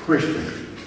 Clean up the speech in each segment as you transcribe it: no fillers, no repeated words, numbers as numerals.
Question.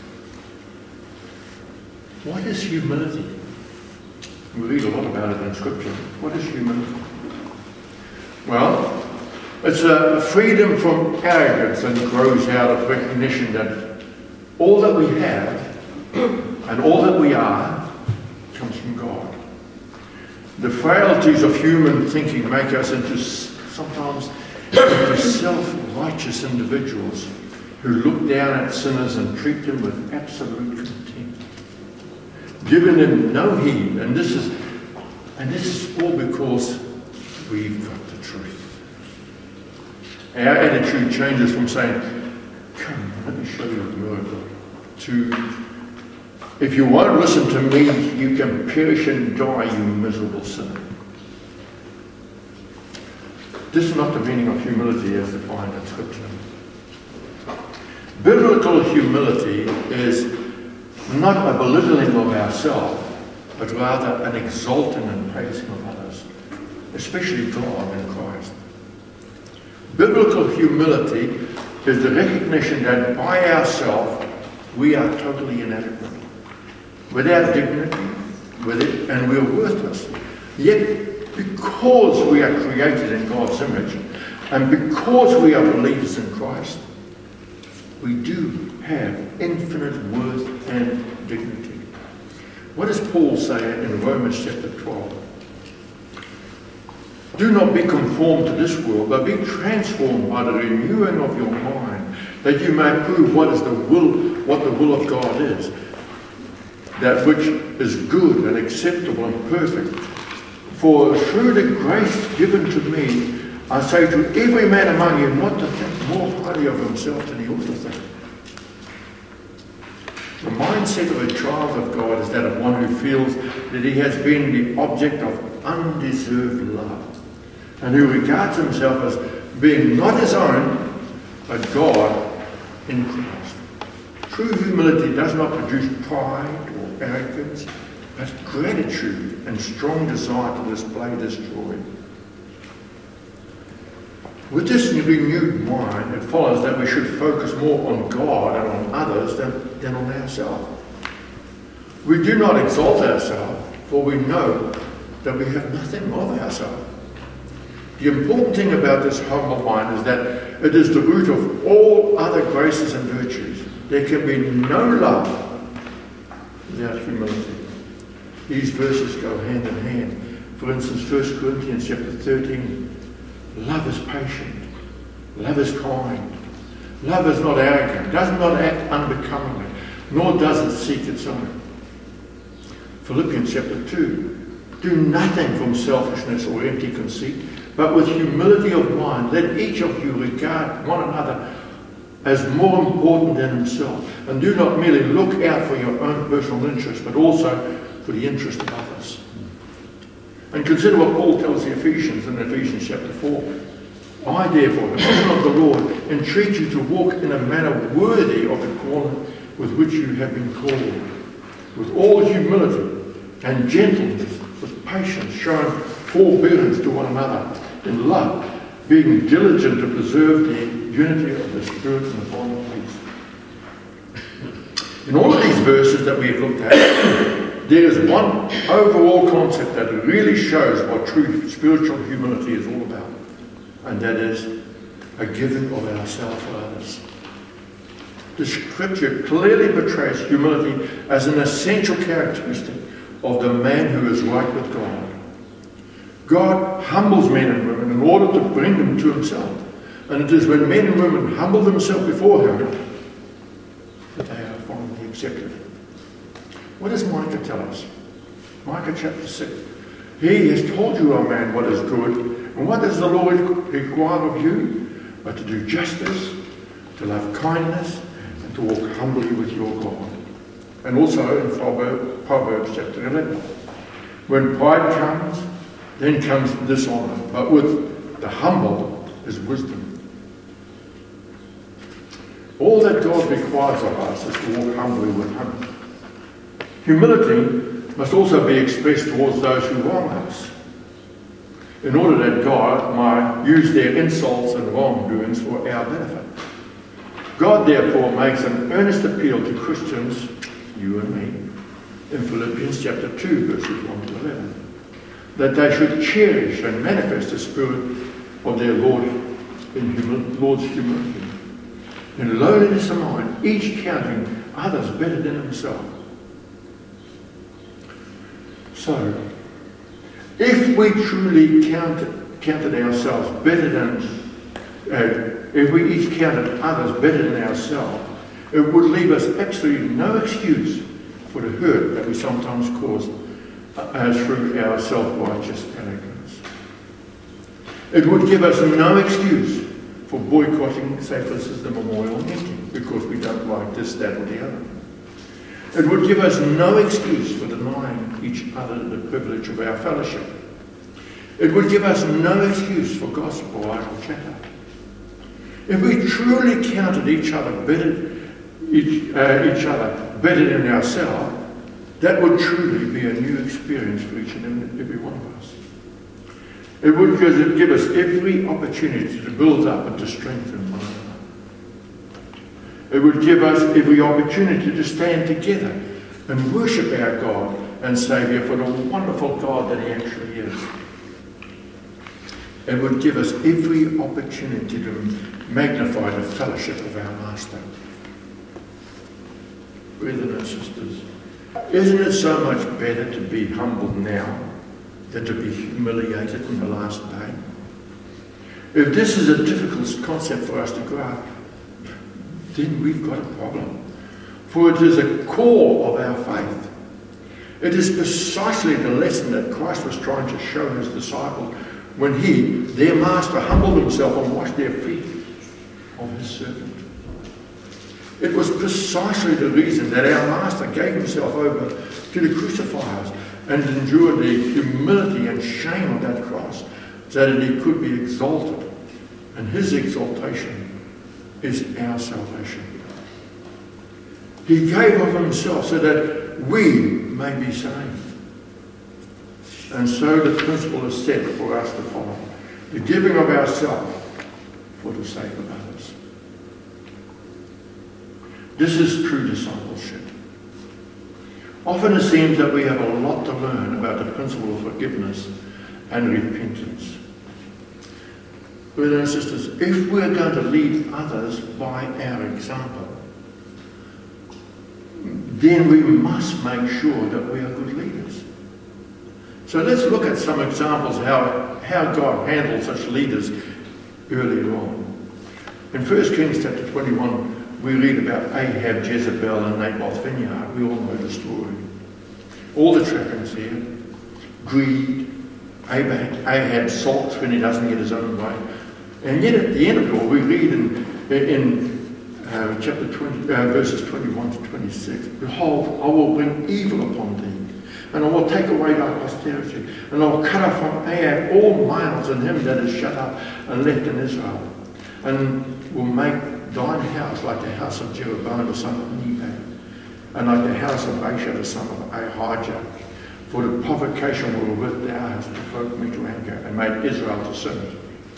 What is humility? We read a lot about it in Scripture. What is humility? Well, it's a freedom from arrogance and grows out of recognition that all that we have and all that we are comes from God. The frailties of human thinking make us into sometimes into self-righteous individuals who look down at sinners and treat them with absolute contempt, giving them no heed. And this is all because we've got the truth. Our attitude changes from saying, "Come, let me show you a miracle," to, "If you won't listen to me, you can perish and die, you miserable sinner." This is not the meaning of humility as defined in Scripture. Biblical humility is not a belittling of ourselves, but rather an exalting and praising of others, especially God and Christ. Biblical humility is the recognition that by ourselves we are totally inadequate, without dignity, and we are worthless. Yet, because we are created in God's image, and because we are believers in Christ, we do have infinite worth and dignity. What does Paul say in Romans chapter 12? "Do not be conformed to this world, but be transformed by the renewing of your mind, that you may prove what the will of God is, that which is good and acceptable and perfect. For through the grace given to me, I say to every man among you not to think more highly of himself than he ought to think." The mindset of a child of God is that of one who feels that he has been the object of undeserved love, and who regards himself as being not his own, but God in Christ. True humility does not produce pride or arrogance, but gratitude and strong desire to display this joy. With this renewed mind, it follows that we should focus more on God and on others than on ourselves. We do not exalt ourselves, for we know that we have nothing of ourselves. The important thing about this humble mind is that it is the root of all other graces and virtues. There can be no love without humility. These verses go hand in hand. For instance, 1 Corinthians chapter 13, love is patient, love is kind, love is not arrogant, does not act unbecomingly, nor does it seek its own. Philippians chapter 2, do nothing from selfishness or empty conceit, but with humility of mind, let each of you regard one another as more important than himself, and do not merely look out for your own personal interest, but also for the interest of others. And consider what Paul tells the Ephesians in Ephesians chapter 4. I, therefore, the prisoner of the Lord, entreat you to walk in a manner worthy of the calling with which you have been called, with all humility and gentleness, with patience, showing forbearance to one another in love, being diligent to preserve the unity of the Spirit in the bond of peace. In all of these verses that we have looked at, there is one overall concept that really shows what true spiritual humility is all about, and that is a giving of ourselves for others. The Scripture clearly portrays humility as an essential characteristic of the man who is right with God. God humbles men and women in order to bring them to himself, and it is when men and women humble themselves before him that they are finally accepted. What does Micah tell us? Micah chapter 6. He has told you, O man, what is good, and what does the Lord require of you? But to do justice, to love kindness, and to walk humbly with your God. And also in Proverbs chapter 11. When pride comes, then comes dishonor, but with the humble is wisdom. All that God requires of us is to walk humbly with him. Humility must also be expressed towards those who wrong us, in order that God might use their insults and wrongdoings for our benefit. God therefore makes an earnest appeal to Christians, you and me, in Philippians chapter 2, verses 1 to 11, that they should cherish and manifest the spirit of their Lord in Lord's humility, in lowliness of mind, each counting others better than himself. So, if we truly counted ourselves better than, if we each counted others better than ourselves, it would leave us absolutely no excuse for the hurt that we sometimes cause through our self-righteous arrogance. It would give us no excuse for boycotting, say for instance, the memorial meeting because we don't like this, that or the other. It would give us no excuse for denying each other the privilege of our fellowship. It would give us no excuse for gossip or idle chatter. If we truly counted each other better than ourselves, that would truly be a new experience for each and every one of us. It would give us every opportunity to build up and to strengthen one another. It would give us every opportunity to stand together and worship our God and Saviour for the wonderful God that He actually is. It would give us every opportunity to magnify the fellowship of our Master. Brothers and sisters, isn't it so much better to be humbled now than to be humiliated in the last day? If this is a difficult concept for us to grasp, then we've got a problem. For it is a core of our faith. It is precisely the lesson that Christ was trying to show his disciples when he, their master, humbled himself and washed their feet of his servant. It was precisely the reason that our Master gave himself over to the crucifiers and endured the humility and shame of that cross so that he could be exalted. And his exaltation is our salvation. He gave of himself so that we may be saved. And so the principle is set for us to follow. The giving of ourselves for the sake of others. This is true discipleship. Often it seems that we have a lot to learn about the principle of forgiveness and repentance. Brothers and sisters, if we're going to lead others by our example, then we must make sure that we are good leaders. So let's look at some examples of how God handled such leaders earlier on. In 1 Kings chapter 21, we read about Ahab, Jezebel, and Naboth's vineyard. We all know the story. All the trappings here. Greed. Ahab sulks when he doesn't get his own way. And yet at the end of it all, we read in chapter 20, verses 21 to 26, Behold, I will bring evil upon thee, and I will take away thy posterity, and I will cut off from Ahab all males and him that is shut up and left in Israel, and will make thine house like the house of Jeroboam the son of Nebat, and like the house of Baasha the son of Ahijah. For the provocation wherewith thou hast provoked me to anger, and made Israel to sin.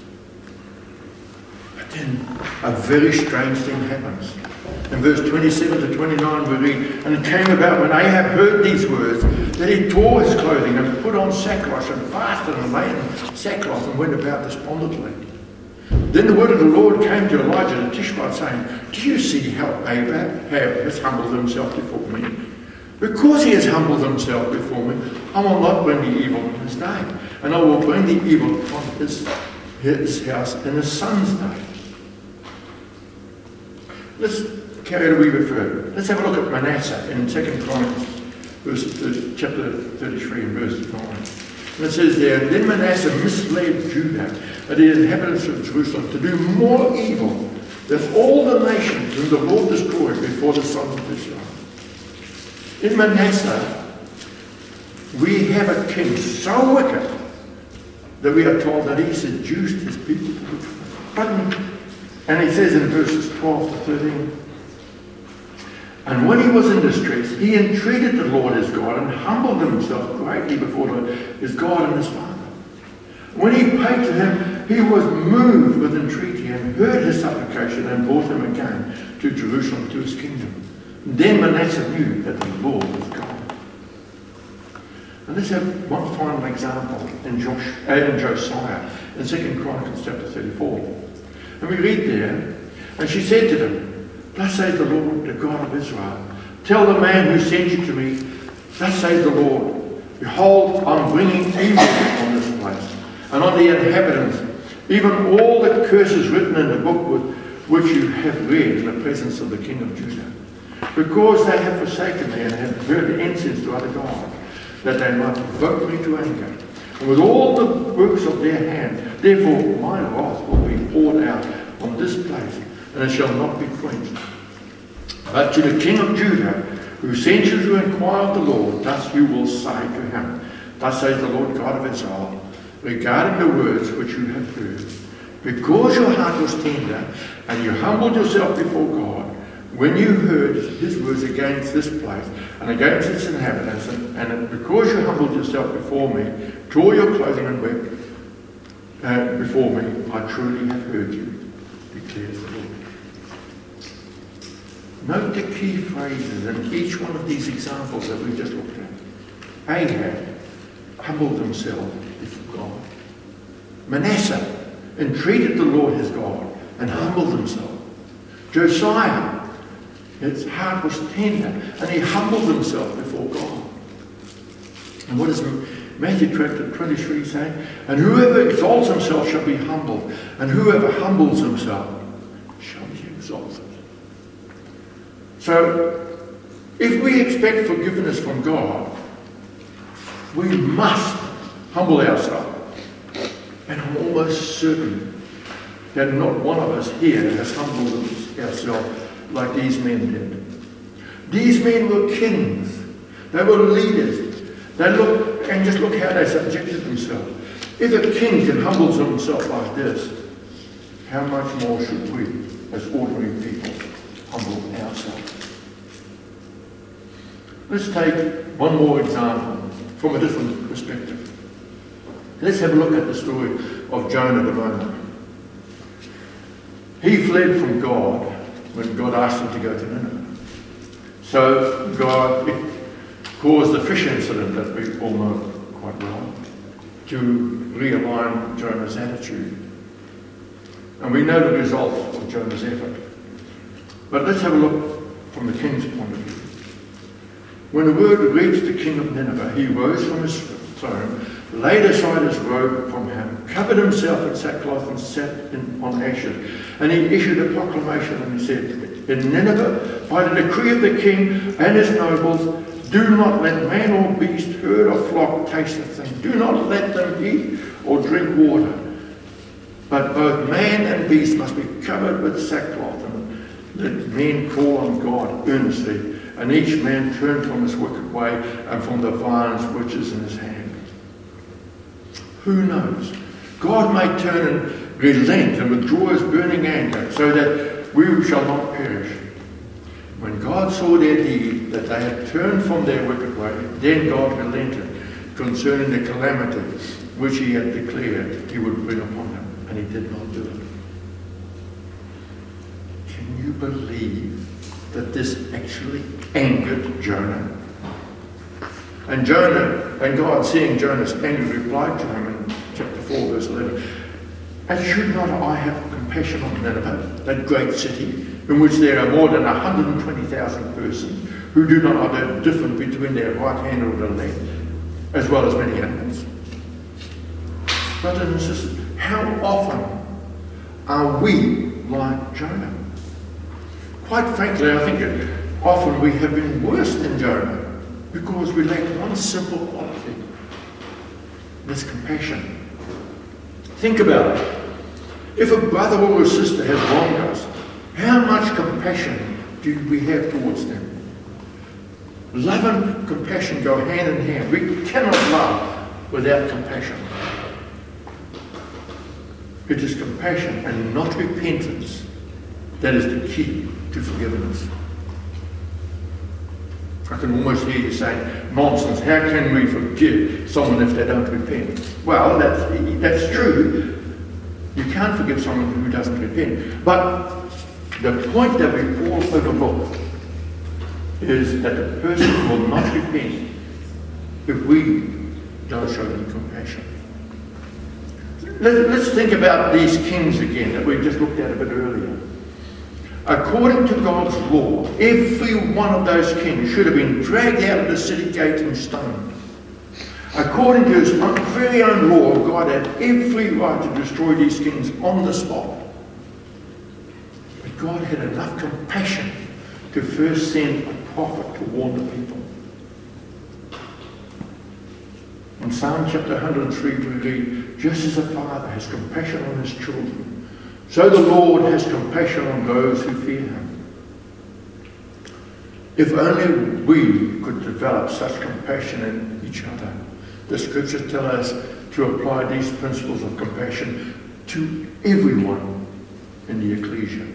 But then a very strange thing happens. In verse 27 to 29 we read, And it came about when Ahab heard these words, that he tore his clothing and put on sackcloth and fasted and lay in sackcloth and went about despondently. Then the word of the Lord came to Elijah the Tishbite, saying, Do you see how Ahab has humbled himself before me? Because he has humbled himself before me, I will not bring the evil in his day, and I will bring the evil upon his house in his son's day. Let's carry it a wee bit further. Let's have a look at Manasseh in 2 Chronicles, chapter 33 and verse 9. And it says there, Then Manasseh misled Judah and the inhabitants of Jerusalem to do more evil than all the nations whom the Lord destroyed before the sons of Israel. In Manasseh, we have a king so wicked that we are told that he seduced his people to witchcraft. And he says in verses 12 to 13, And when he was in distress, he entreated the Lord his God and humbled himself greatly before his God and his father. When he paid to him he was moved with entreaty and heard his supplication and brought him again to Jerusalem, to his kingdom. Then Manasseh knew that the Lord was God. And let's have one final example in Josiah, in 2 Chronicles chapter 34. And we read there, and she said to them, "Thus says the Lord, the God of Israel, tell the man who sent you to me, thus says the Lord, behold, I'm bringing evil on this place, and on the inhabitants, even all the curses written in the book which you have read in the presence of the king of Judah, because they have forsaken me and have burnt incense to other gods, that they might provoke me to anger, and with all the works of their hands. Therefore my wrath will be poured out on this place, and it shall not be quenched. But to the king of Judah, who sent you to inquire of the Lord, thus you will say to him, thus says the Lord God of Israel, regarding the words which you have heard, because your heart was tender, and you humbled yourself before God, when you heard his words against this place and against its inhabitants, and because you humbled yourself before me, tore your clothing and wept before me, I truly have heard you, declares the Lord. Note the key phrases in each one of these examples that we just looked at. Ahab humbled himself before God. Manasseh entreated the Lord his God and humbled himself. Josiah, his heart was tender, and he humbled himself before God. And what does Matthew chapter 23 say? And whoever exalts himself shall be humbled, and whoever humbles himself shall be exalted. So, if we expect forgiveness from God, we must humble ourselves. And I'm almost certain that not one of us here has humbled ourselves like these men did. These men were kings. They were leaders. Just look how they subjected themselves. If a king can humble himself like this, how much more should we, as ordinary people, humble ourselves? Let's take one more example from a different perspective. Let's have a look at the story of Jonah the Moner. He fled from God when God asked him to go to Nineveh. So God caused the fish incident that we all know quite well to realign Jonah's attitude. And we know the result of Jonah's effort. But let's have a look from the king's point of view. When the word reached the king of Nineveh, he rose from his throne, laid aside his robe from him, covered himself in sackcloth and sat on ashes. And he issued a proclamation and he said, in Nineveh, by the decree of the king and his nobles, do not let man or beast, herd or flock taste the thing. Do not let them eat or drink water. But both man and beast must be covered with sackcloth, and let men call on God earnestly, and each man turn from his wicked way and from the violence which is in his hand. Who knows? God may turn and relent and withdraw his burning anger, so that we shall not perish. When God saw their deed, that they had turned from their wicked way, then God relented concerning the calamity which he had declared he would bring upon them, and he did not do it. Can you believe that this actually angered Jonah? And God, seeing Jonah's anger, replied to him in chapter 4, verse 11, and should not I have compassion on Nineveh, that great city, in which there are more than 120,000 persons, who do not know the difference between their right hand or their left, as well as many animals? Brothers and sisters, how often are we like Jonah? Quite frankly, I think often we have been worse than Jonah, because we lack one simple quality. That's compassion. Think about it. If a brother or a sister has wronged us, how much compassion do we have towards them? Love and compassion go hand in hand. We cannot love without compassion. It is compassion and not repentance that is the key to forgiveness. I can almost hear you saying, nonsense, how can we forgive someone if they don't repent? Well, that's true, You can't forgive someone who doesn't repent. But the point that we all overlook is that the person will not repent if we don't show them compassion. Let's think about these kings again that we just looked at a bit earlier. According to God's law, every one of those kings should have been dragged out of the city gate and stoned. According to his very own law, God had every right to destroy these kings on the spot. But God had enough compassion to first send a prophet to warn the people. In Psalm chapter 103 we read, just as a father has compassion on his children, so the Lord has compassion on those who fear him. If only we could develop such compassion in each other. The scriptures tell us to apply these principles of compassion to everyone in the ecclesia.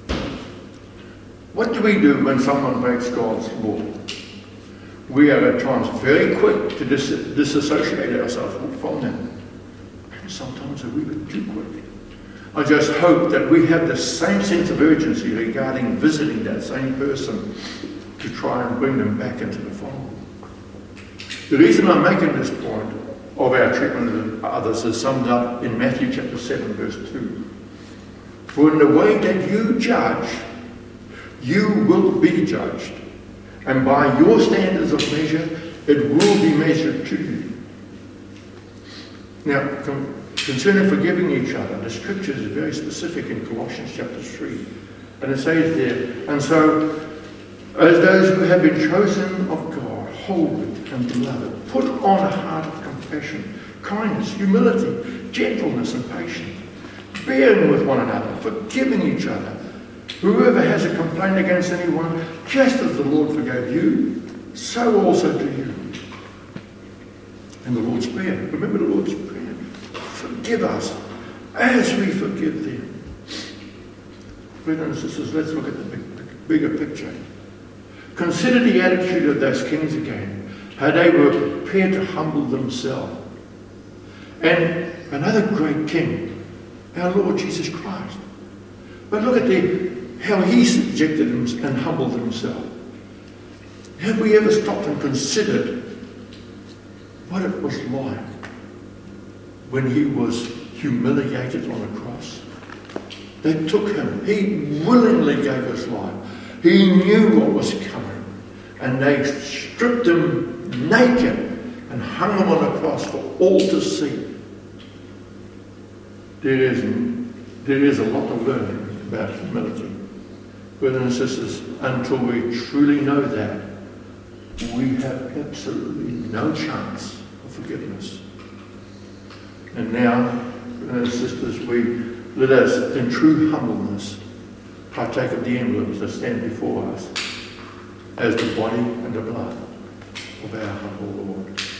What do we do when someone breaks God's law? We are at times very quick to disassociate ourselves from them. And sometimes a wee bit too quick. I just hope that we have the same sense of urgency regarding visiting that same person to try and bring them back into the fold. The reason I'm making this point of our treatment of others is summed up in Matthew chapter 7 verse 2. For in the way that you judge, you will be judged. And by your standards of measure, it will be measured to you. Now, concerning forgiving each other, the scripture is very specific in Colossians chapter 3. And it says there, and so, as those who have been chosen of God, holy and beloved, put on a heart of compassion, kindness, humility, gentleness and patience, bearing with one another, forgiving each other. Whoever has a complaint against anyone, just as the Lord forgave you, so also do you. And the Lord's Prayer, remember the Lord's Prayer? Forgive us as we forgive them. Brothers and sisters, let's look at the bigger picture. Consider the attitude of those kings again, how they were prepared to humble themselves. And another great king, our Lord Jesus Christ. But look at how he subjected and humbled himself. Have we ever stopped and considered what it was like when he was humiliated on a cross? They took him. He willingly gave his life. He knew what was coming. And they stripped him naked and hung him on a cross for all to see. There is a lot to learn about humility. Brothers and sisters, until we truly know that, we have absolutely no chance of forgiveness. And now, brothers and sisters, let us, in true humbleness, partake of the emblems that stand before us as the body and the blood of our humble Lord.